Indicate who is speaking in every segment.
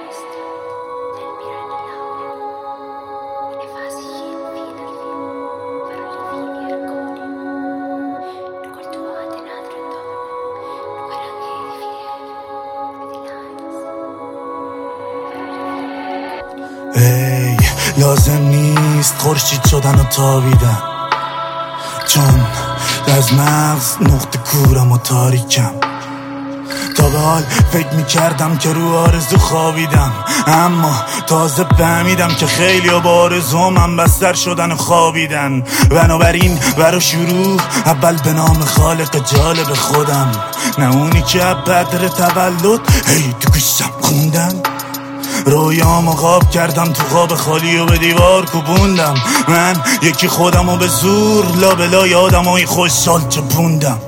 Speaker 1: ای لازم نیست خورشید شدن و تابیدن، چون از مغز نقطه کورم و تاریکم. تا به حال فکر میکردم که رو آرزو خوابیدم، اما تازه فهمیدم که خیلی با آرزومم بستر شدن و خوابیدن. بنابراین برا شروع اول به نام خالق جالب خودم، نه اونی که بدر تولد هی تو گوشم خوندن. رویامو خواب کردم تو خواب خالی و به دیوار کوبوندم. من یکی خودمو به زور لابلا یادم و این خوشحال چپوندم.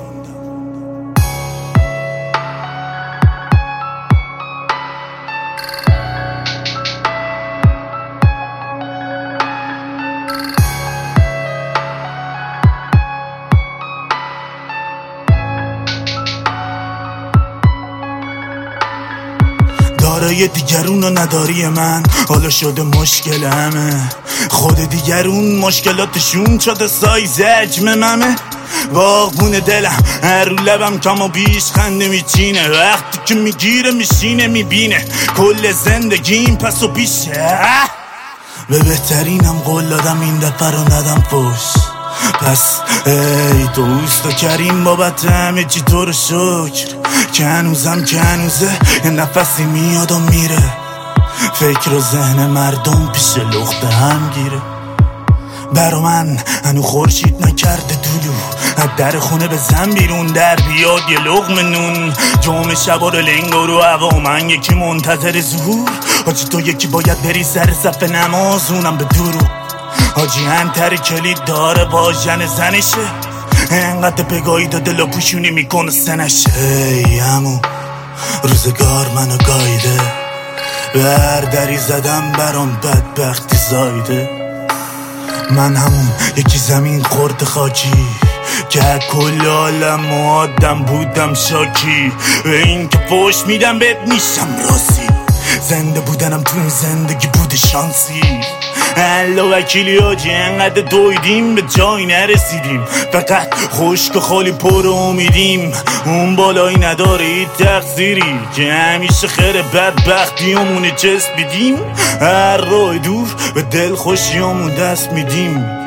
Speaker 1: دارای دیگرون و نداری من حالا شده مشکل همه. خود دیگرون مشکلاتشون شده سایز حجم ممه. باغبون دلم هر رو لبم کم و بیش خنده میچینه، وقتی که میگیره میشینه میبینه کل زندگیم پس و بیشه. به بهترینم قول دادم این دفعه رو ندم فوش، پس ای دوست و کریم بابت همه چی تو رو شکر که هنوزم که هنوزه یه نفسی میاد و میره. فکر و ذهن مردم پیش لخت هم گیره. برا من هنو خورشید نکرده دولو، از در خونه بزن بیرون در بیاد یه لقم نون. جمعه شبا رو لنگا رو هوا، من یکی منتظر ظهور. حاجی تو یکی باید بری سر صف نماز، اونم به درو. حاجی انتر کلید داره با زنشه، انقدر بگاهی دا دل و پوشونی میکنه سنشه. ای همو روزگار منو گایده، به هر دری زدم برام بدبختی زایده. من همون یکی زمین خورد خاکی که کل عالم آدم بودم شاکی. به این که فوش میدم بهت میشم راسی، زنده بودنم تو این زندگی بوده شانسی. الله وکیلی حاجی انقدر دویدیم به جایی نرسیدیم، فقط خشک و خالی پر امیدیم. اون بالایی نداره هیچ تقصیری که همیشه خیر بدبختیامونه چسبیدیم. هر راه دور به دل خوشیامون دست میدیم.